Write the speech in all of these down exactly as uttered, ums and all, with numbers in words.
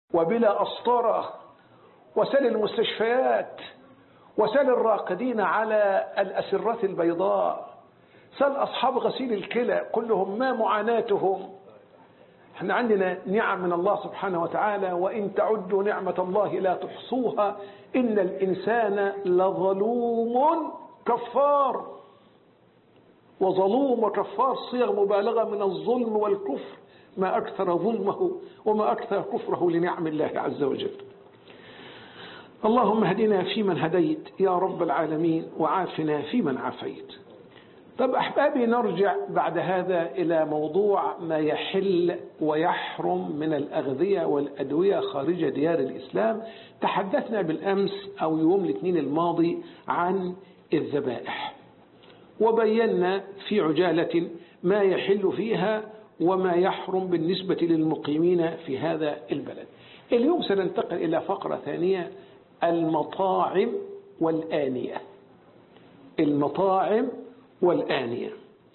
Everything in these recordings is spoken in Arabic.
وبلا أسطرة، وسل المستشفيات، وسل الراقدين على الأسرة البيضاء، سل أصحاب غسيل الكلى كلهم ما معاناتهم. احنا عندنا نعم من الله سبحانه وتعالى، وإن تعدوا نعمة الله لا تحصوها إن الإنسان لظلوم كفار. وظلوم وكفار صيغ مبالغة من الظلم والكفر، ما أكثر ظلمه وما أكثر كفره لنعم الله عز وجل. اللهم اهدنا فيمن هديت يا رب العالمين، وعافنا فيمن عافيت. طب أحبابي، نرجع بعد هذا إلى موضوع ما يحل ويحرم من الأغذية والأدوية خارج ديار الإسلام. تحدثنا بالأمس أو يوم الاثنين الماضي عن الذبائح، وبينا في عجالة ما يحل فيها وما يحرم بالنسبة للمقيمين في هذا البلد. اليوم سننتقل إلى فقرة ثانية، المطاعم والآنية. المطاعم والآنية.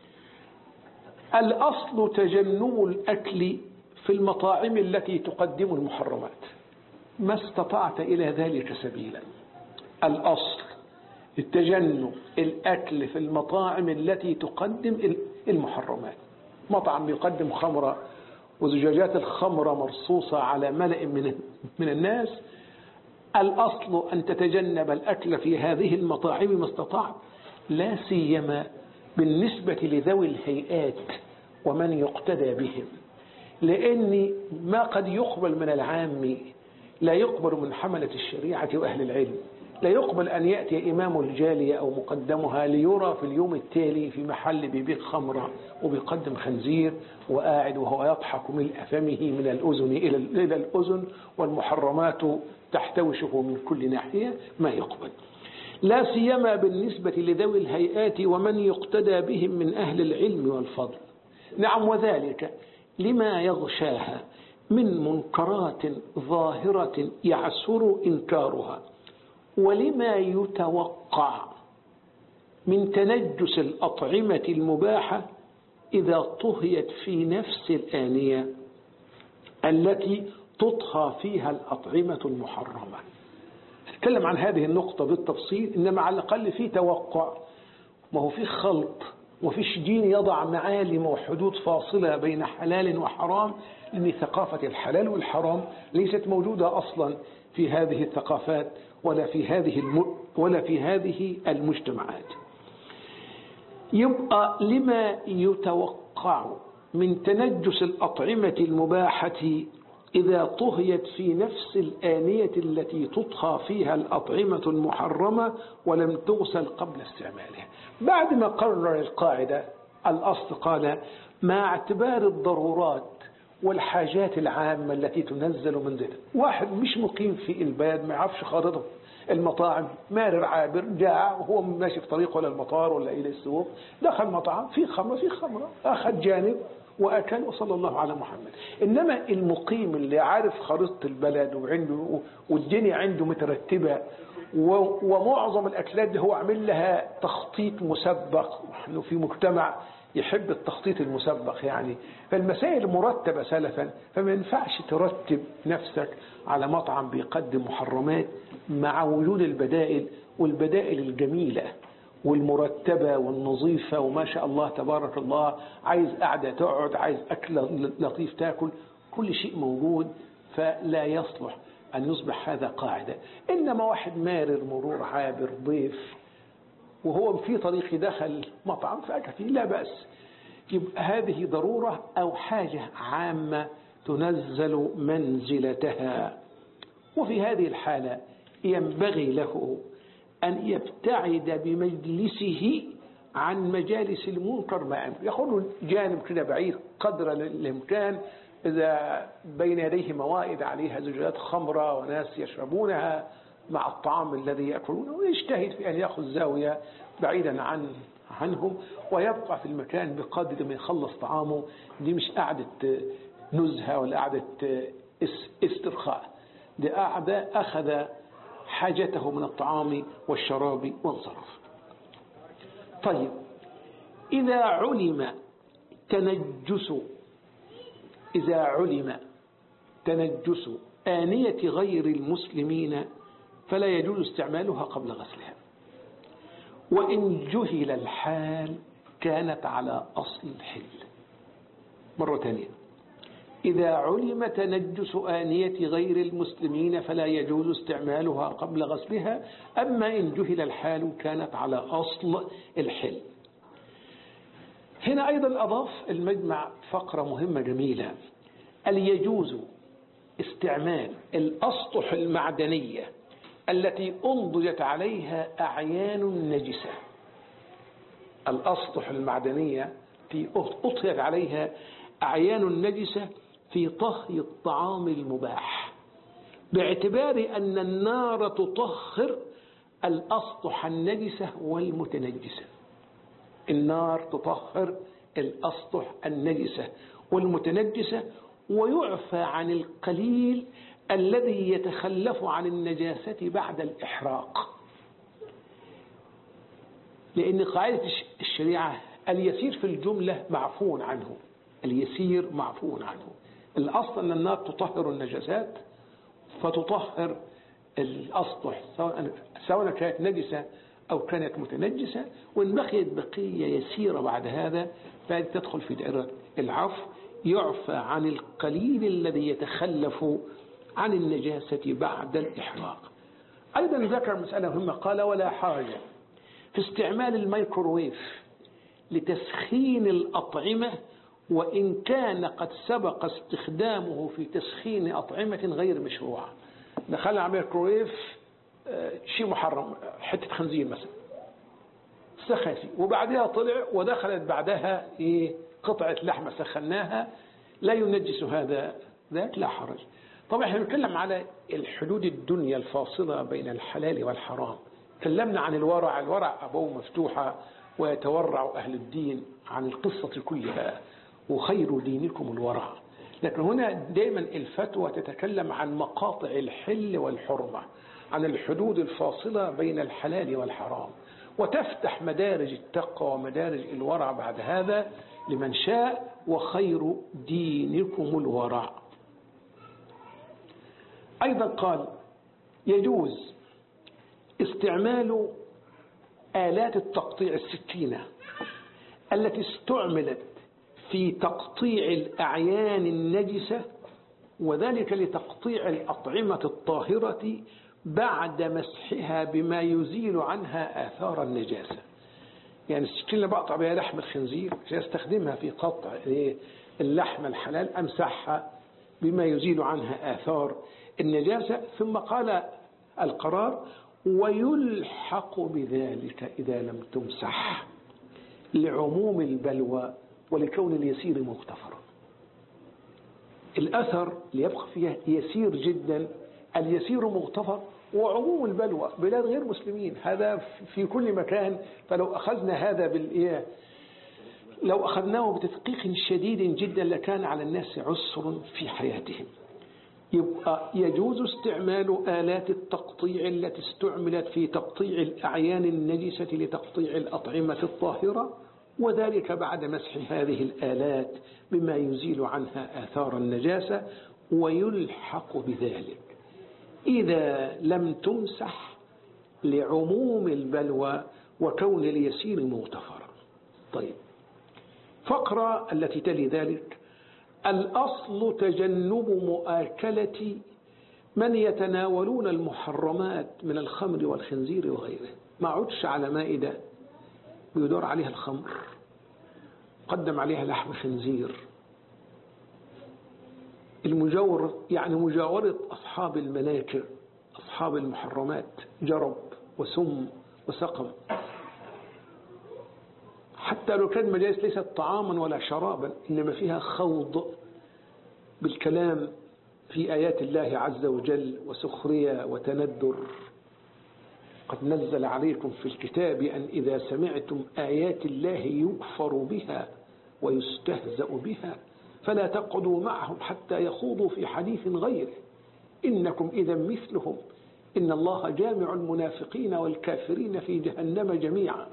الأصل تجنب الأكل في المطاعم التي تقدم المحرمات ما استطعت إلى ذلك سبيلا. الأصل التجنب الأكل في المطاعم التي تقدم المحرمات. مطعم يقدم خمرة وزجاجات الخمرة مرصوصة على ملأ من من الناس، الأصل أن تتجنب الأكل في هذه المطاعم ما استطعت، لا سيما بالنسبة لذوي الهيئات ومن يقتدى بهم، لأن ما قد يقبل من العام لا يقبل من حملة الشريعة وأهل العلم. لا يقبل أن يأتي إمام الجالية أو مقدمها ليرى في اليوم التالي في محل بيبيع خمرة وبيقدم خنزير وقاعد وهو يضحك ملء فمه من الأذن إلى الأذن والمحرمات تحتوشه من كل ناحية، ما يقبل، لا سيما بالنسبة لذوي الهيئات ومن يقتدى بهم من أهل العلم والفضل. نعم، وذلك لما يغشاها من منكرات ظاهرة يعسر إنكارها، ولما يتوقع من تنجس الأطعمة المباحة إذا طهيت في نفس الآنية التي تطهى فيها الأطعمة المحرمة. نتكلم عن هذه النقطة بالتفصيل، إنما على الأقل في توقع. ما هو في خلط وفيش دين يضع معالم وحدود فاصلة بين حلال وحرام، لأن ثقافة الحلال والحرام ليست موجودة أصلا في هذه الثقافات ولا في هذه الم... ولا في هذه المجتمعات. يبقى لما يتوقع من تنجس الأطعمة المباحة إذا طهيت في نفس الآنية التي تطهى فيها الأطعمة المحرمة ولم تغسل قبل استعمالها. بعد ما قرر القاعدة، الأصل قال مع اعتبار الضرورات والحاجات العامة التي تنزل منزلا. واحد مش مقيم في البلد، ما يعرفش خارطة المطاعم، مارر عابر جاع وهو ماشي في طريقه إلى المطار ولا إلى السوق، دخل مطعم في خمرة في خمرة، أخذ جانب وأكل وصلى الله على محمد. إنما المقيم اللي عارف خريطة البلد وعنده والدنيا عنده مترتبة ومعظم الأكلات دي هو عامل لها تخطيط مسبق، نحن في مجتمع يحب التخطيط المسبق يعني، فالمسائل مرتبة سلفا، فما ينفعش ترتب نفسك على مطعم بيقدم محرمات مع وجود البدائل والبدائل الجميلة والمرتبة والنظيفة وما شاء الله تبارك الله، عايز قعدة تقعد، عايز أكل لطيف تاكل، كل شيء موجود، فلا يصلح أن يصبح هذا قاعدة. إنما واحد مارر مرور عابر ضيف وهو في طريق دخل مطعم فأكل فيه لا بأس، يبقى هذه ضرورة أو حاجة عامة تنزل منزلتها. وفي هذه الحالة ينبغي له أن يبتعد بمجلسه عن مجالس المنكر ما أمر، يأخذ جانب كده بعيد قدر الإمكان. إذا بين يديه موائد عليها زجاجات خمرة وناس يشربونها مع الطعام الذي يأكلونه، ويجتهد في أن يأخذ زاوية بعيدا عن عنهم ويبقى في المكان بقدر ما يخلص طعامه. دي مش قعدة نزهة ولا قعدة استرخاء، دي قعدة أخذ حاجته من الطعام والشراب وانصرف. طيب، إذا علم تنجس إذا علم تنجس آنية غير المسلمين فلا يجوز استعمالها قبل غسلها. وإن جهل الحال كانت على أصل الحل. مرة ثانية، إذا علم تنجس آنية غير المسلمين فلا يجوز استعمالها قبل غسلها، أما إن جهل الحال كانت على أصل الحل. هنا أيضا أضاف المجمع فقرة مهمة جميلة: هل يجوز استعمال الأسطح المعدنية التي أنضجت عليها أعيان نجسة. الأسطح المعدنية في أطهت عليها أعيان نجسة في طهي الطعام المباح، باعتبار أن النار تطهر الأسطح النجسة والمتنجسة. النار تطهر الأسطح النجسة والمتنجسة، ويعفى عن القليل الذي يتخلف عن النجاسة بعد الإحراق، لأن قاعدة الشريعة اليسير في الجملة معفو عنه. اليسير معفو عنه. الأصل أن النار تطهر النجاسات، فتطهر الأسطح سواء كانت نجسة أو كانت متنجسة، وإن بقيت بقية يسيرة بعد هذا فهذه تدخل في دائرة العفو، يعفى عن القليل الذي يتخلف عن النجاسة بعد الإحراق. أيضا ذكر مسألة مهمة، قال: ولا حرج في استعمال الميكروويف لتسخين الأطعمة وإن كان قد سبق استخدامه في تسخين أطعمة غير مشروعة. دخلنا على الميكروويف شيء محرم، حتة خنزير مثلا، سخن فيه وبعدها طلع ودخلت بعدها قطعة لحمة سخناها، لا ينجس هذا ذاك، لا حرج. طبعا احنا بنتكلم على الحدود الدنيا الفاصلة بين الحلال والحرام. تكلمنا عن الورع، الورع أبوه مفتوحة ويتورع أهل الدين عن القصة كلها، وخير دينكم الورع. لكن هنا دائما الفتوى تتكلم عن مقاطع الحل والحرمة، عن الحدود الفاصلة بين الحلال والحرام، وتفتح مدارج التقوى ومدارج الورع بعد هذا لمن شاء، وخير دينكم الورع. أيضا قال: يجوز استعمال آلات التقطيع السكينة التي استعملت في تقطيع الأعيان النجسة، وذلك لتقطيع الأطعمة الطاهرة بعد مسحها بما يزيل عنها آثار النجاسة. يعني السكينة بقطع بها لحم الخنزير سيستخدمها في قطع اللحم الحلال، أمسحها بما يزيل عنها آثار النجاسة. ثم قال القرار: ويلحق بذلك إذا لم تمسح، لعموم البلوى ولكون اليسير مغتفرا. الأثر ليبقى فيها يسير جدا، اليسير مغتفر، وعموم البلوى بلاد غير مسلمين، هذا في كل مكان. فلو أخذنا هذا بالإيه لو أخذناه بتدقيق شديد جدا لكان على الناس عسر في حياتهم. يبقى يجوز استعمال آلات التقطيع التي استعملت في تقطيع الأعيان النجسة لتقطيع الأطعمة الطاهرة، وذلك بعد مسح هذه الآلات بما يزيل عنها آثار النجاسة. ويلحق بذلك إذا لم تمسح، لعموم البلوى وكون اليسير مغتفرا. طيب، فقرة التي تلي ذلك: الأصل تجنب مؤاكلة من يتناولون المحرمات من الخمر والخنزير وغيره. ما عدش على مائدة بيدور عليها الخمر، قدم عليها لحم خنزير، المجاور يعني مجاورة أصحاب المناكر، أصحاب المحرمات، جرب وسم وسقم. حتى لو كان مجالس ليست طعاما ولا شرابا، إنما فيها خوض بالكلام في آيات الله عز وجل وسخرية وتندر. قد نزل عليكم في الكتاب أن إذا سمعتم آيات الله يكفر بها ويستهزأ بها فلا تقعدوا معهم حتى يخوضوا في حديث غيره إنكم إذا مثلهم إن الله جامع المنافقين والكافرين في جهنم جميعا.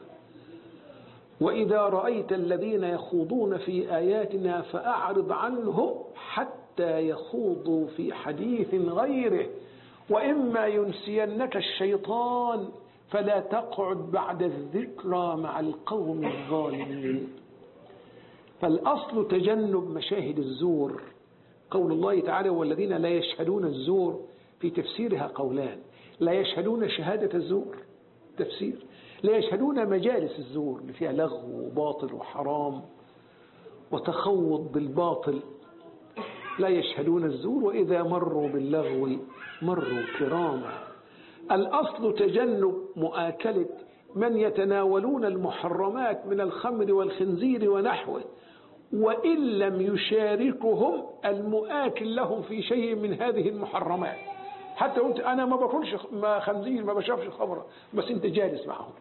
وإذا رأيت الذين يخوضون في آياتنا فأعرض عنهم حتى حتى يخوضوا في حديث غيره، وإما ينسينك الشيطان فلا تقعد بعد الذكرى مع القوم الظالمين. فالأصل تجنب مشاهد الزور. قول الله تعالى والذين لا يشهدون الزور في تفسيرها قولان: لا يشهدون شهادة الزور تفسير، لا يشهدون مجالس الزور اللي فيها لغو وباطل وحرام وتخوض بالباطل، لا يشهدون الزور وإذا مروا باللغو مروا كراما. الأصل تجنب مؤاكلة من يتناولون المحرمات من الخمر والخنزير ونحوه، وإن لم يشاركهم المؤاكل لهم في شيء من هذه المحرمات. حتى قلت أنا ما باكلش خنزير ما بشربش خمرة، بس أنت جالس معهم،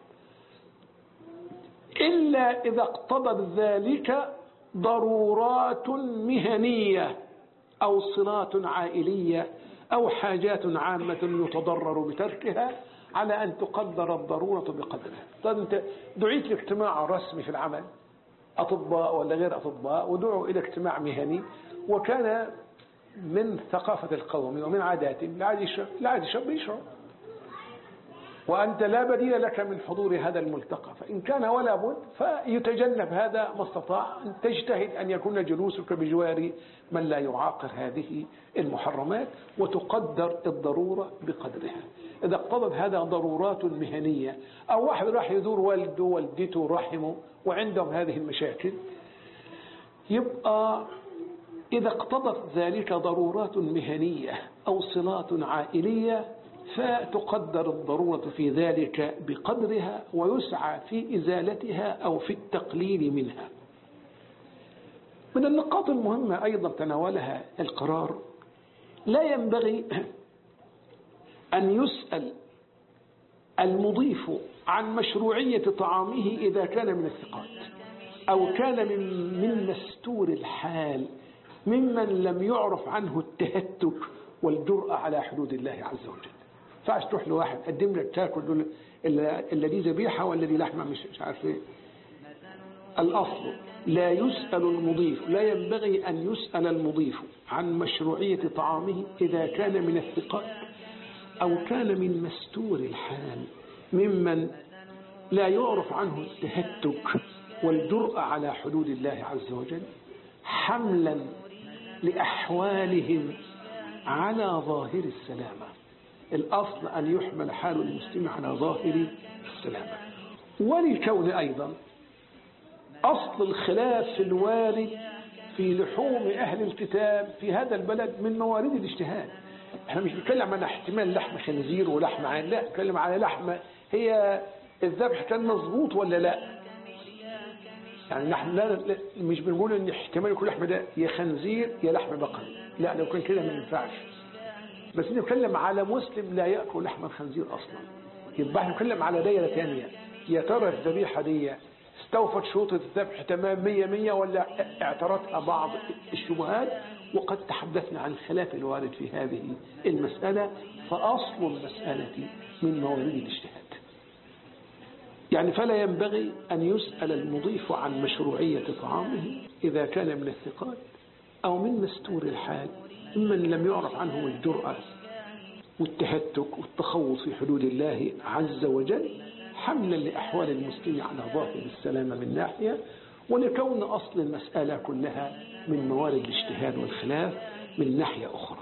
إلا إذا اقتضت ذلك ضرورات مهنية أو صلات عائلية أو حاجات عامة يتضرر بتركها، على أن تقدر الضرورة بقدرها. طيب أنت دعيت لاجتماع رسمي في العمل، أطباء ولا غير أطباء، ودعوا إلى اجتماع مهني، وكان من ثقافة القوم ومن عاداتهم لا عاد يشرب يشرب، وأنت لا بديل لك من حضور هذا الملتقى، فإن كان ولا بد فيتجنب هذا ما استطاع. أن تجتهد أن يكون جلوسك بجوار من لا يعاقر هذه المحرمات، وتقدر الضرورة بقدرها. إذا اقتضت هذا ضرورات مهنية، أو واحد راح يزور والده والدته رحمه وعندهم هذه المشاكل، يبقى إذا اقتضت ذلك ضرورات مهنية أو صلات عائلية فتقدر الضرورة في ذلك بقدرها، ويسعى في إزالتها أو في التقليل منها. من النقاط المهمة أيضا تناولها القرار: لا ينبغي أن يسأل المضيف عن مشروعية طعامه إذا كان من الثقات، أو كان من, من مستور الحال، ممن لم يعرف عنه التهتك والجرأة على حدود الله عز وجل. فاش تروح لواحد قدم لك تاكل الذي ذبيحة والذي لحمة مش عارف ايه. الأصل لا يسأل المضيف، لا ينبغي أن يسأل المضيف عن مشروعية طعامه إذا كان من الثقات أو كان من مستور الحال، ممن لا يعرف عنه التهتك والجرأة على حدود الله عز وجل، حملا لأحوالهم على ظاهر السلامة. الأصل أن يحمل حال المسلم على ظاهر السلامة. ولكون أيضا أصل الخلاف الوارد في لحوم أهل الكتاب في هذا البلد من موارد الاجتهاد. احنا مش بنتكلم عن احتمال لحم خنزير ولحم عين، لا، بنتكلم على لحمة هي الذبح كان مظبوط ولا لا. يعني نحن لا مش بنقول ان احتمال يكون لحم ده يا خنزير يا لحم بقري، لا، لو كان كده ما ينفعش. بس نتكلم على مسلم لا يأكل لحم الخنزير أصلا، يبقى نتكلم على دايرة ثانية. يا ترى الذبيحة دي استوفت شروط الذبح تمام مية مية ولا اعترضها بعض الشبهات؟ وقد تحدثنا عن الخلاف الوارد في هذه المسألة. فأصل المسألة من موارد الاجتهاد. يعني فلا ينبغي أن يسأل المضيف عن مشروعية طعامه إذا كان من الثقات أو من مستور الحال، ممن لم يعرف عنه الجرأة والتهتك والتخوض في حدود الله عز وجل، حملا لأحوال المسلم على ظاهر السلامة من ناحية، ولكون أصل المسألة كلها من موارد الاجتهاد والخلاف من ناحية أخرى.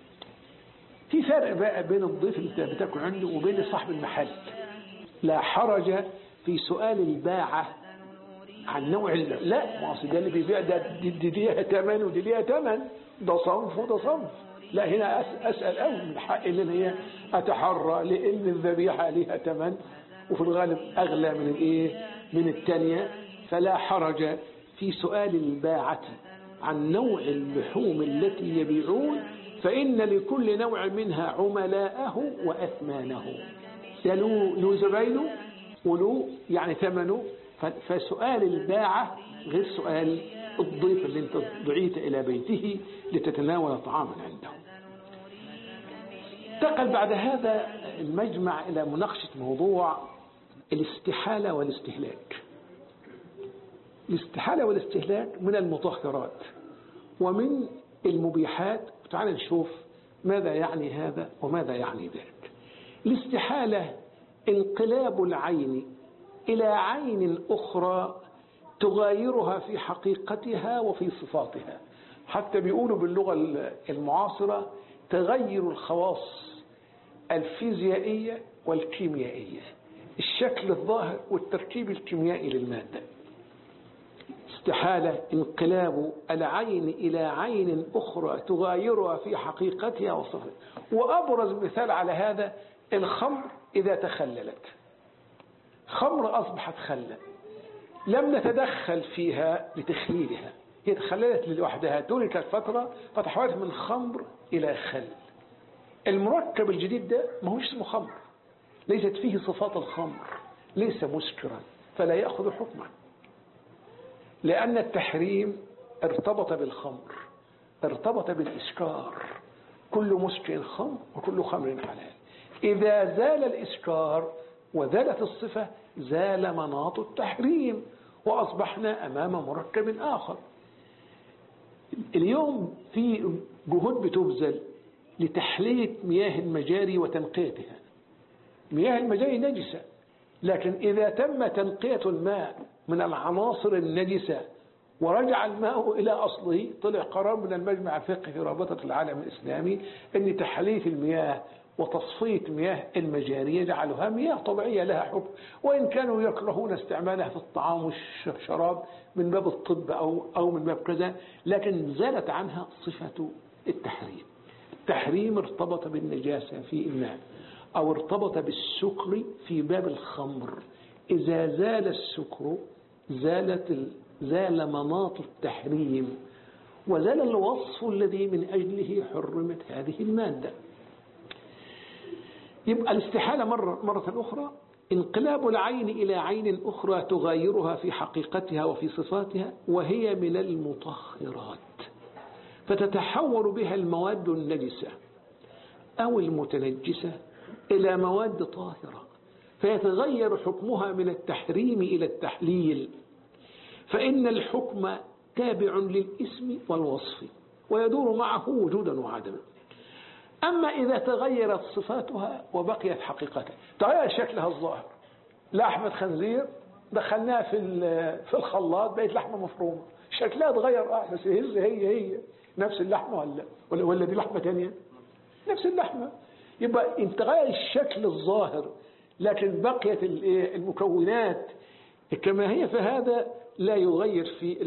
في فرق بقى بين الضيف اللي بتاكل عنده وبين صاحب المحل. لا حرج في سؤال الباعة عن نوع اللحم. لا، ما أصل ده اللي بيبيع ده دي, دي ليها ثمن ودي ليها ثمن، ده صنف وده صنف. لا، هنا أسأل أول من حق إن هي أتحرى، لأن الذبيحة ليها ثمن وفي الغالب أغلى من الإيه من الثانية. فلا حرج في سؤال الباعة عن نوع اللحوم التي يبيعون، فإن لكل نوع منها عملاءه وأثمانه، له زباينه وله يعني ثمنه. فسؤال الباعة غير سؤال الضيف اللي انت دعيت إلى بيته لتتناول طعاما عنده. انتقل بعد هذا المجمع إلى مناقشة موضوع الاستحالة والاستهلاك. الاستحالة والاستهلاك من المطهرات ومن المبيحات. تعال نشوف ماذا يعني هذا وماذا يعني ذاك. الاستحالة انقلاب العين إلى عين أخرى تغايرها في حقيقتها وفي صفاتها، حتى بيقولوا باللغة المعاصرة تغير الخواص الفيزيائية والكيميائية، الشكل الظاهر والتركيب الكيميائي للمادة. استحالة انقلاب العين إلى عين أخرى تغايرها في حقيقتها وصفاتها. وأبرز مثال على هذا الخمر إذا تخللت، خمر أصبحت خلا، لم نتدخل فيها لتخليلها، هي تخللت لوحدها، تركت فترة فتحولت من خمر إلى خل. المركب الجديد ده ما هوش اسمه خمر، ليست فيه صفات الخمر، ليس مسكرا، فلا يأخذ حكمه، لأن التحريم ارتبط بالخمر، ارتبط بالإسكار. كل مسكر خمر وكل خمر حلال. إذا زال الإسكار وزالت الصفة زال مناط التحريم وأصبحنا أمام مركب آخر. اليوم في جهود بتبذل لتحلية مياه المجاري وتنقيتها. مياه المجاري نجسة، لكن إذا تم تنقية الماء من العناصر النجسة ورجع الماء إلى أصله، طلع قرار من المجمع الفقهي في رابطة العالم الإسلامي أن تحلية المياه وتصفية مياه المجاري يجعلها مياه طبيعية لها حكم، وإن كانوا يكرهون استعمالها في الطعام والشراب من باب الطب أو أو من باب كذا، لكن زالت عنها صفة التحريم. التحريم ارتبط بالنجاسة في الماء أو ارتبط بالسكر في باب الخمر. إذا زال السكر زالت زال مناط التحريم وزال الوصف الذي من أجله حرمت هذه المادة. يبقى الاستحالة مرة, مرة أخرى انقلاب العين إلى عين أخرى تغايرها في حقيقتها وفي صفاتها، وهي من المطهرات، فتتحول بها المواد النجسة أو المتنجسة إلى مواد طاهرة، فيتغير حكمها من التحريم إلى التحليل، فإن الحكم تابع للاسم والوصف ويدور معه وجودا وعدما. أما إذا تغيرت صفاتها وبقيت حقيقتها، تغير شكلها الظاهر، لحمة خنزير دخلناها في في الخلاط بقت لحمة مفرومة، شكلها تغير اه بس هي هي هي نفس اللحمة ولا ولا, ولا دي لحمة ثانية؟ نفس اللحمة. يبقى ان تغير الشكل الظاهر لكن بقيت المكونات كما هي، فهذا لا يغير في